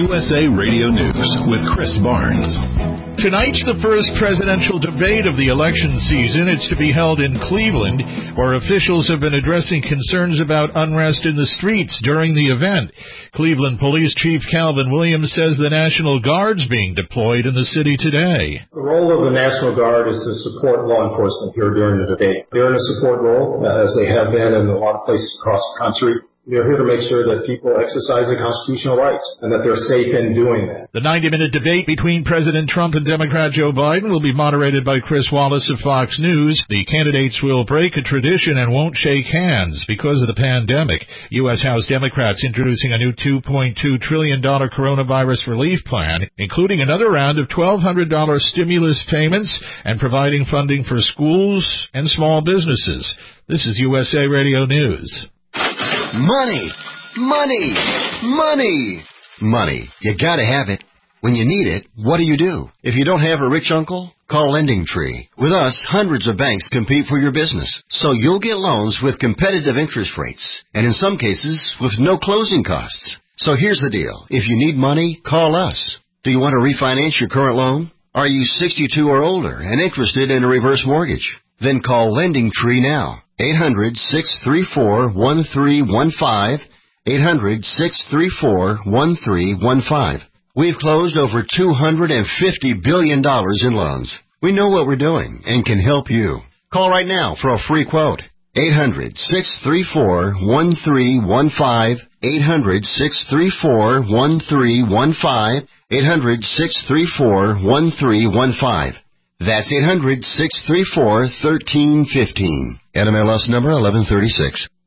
USA Radio News with Chris Barnes. Tonight's the first presidential debate of the election season. It's to be held in Cleveland, where officials have been addressing concerns about unrest in the streets during the event. Cleveland Police Chief Calvin Williams says the National Guard's being deployed in the city today. The role of the National Guard is to support law enforcement here during the debate. They're in a support role, as they have been in a lot of places across the country. They're here to make sure that people exercise their constitutional rights and that they're safe in doing that. The 90-minute debate between President Trump and Democrat Joe Biden will be moderated by Chris Wallace of Fox News. The candidates will break a tradition and won't shake hands because of the pandemic. U.S. House Democrats introducing a new $2.2 trillion coronavirus relief plan, including another round of $1,200 stimulus payments and providing funding for schools and small businesses. This is USA Radio News. Money, money, money, money. You gotta have it. When you need it, what do? If you don't have a rich uncle, call LendingTree. With us, hundreds of banks compete for your business, so you'll get loans with competitive interest rates, and in some cases, with no closing costs. So here's the deal. If you need money, call us. Do you want to refinance your current loan? Are you 62 or older and interested in a reverse mortgage? Then call LendingTree now. 800-634-1315, 800-634-1315. We've closed over $250 billion in loans. We know what we're doing and can help you. Call right now for a free quote. 800-634-1315, 800-634-1315, 800-634-1315. That's 800-634-1315. NMLS number 1136.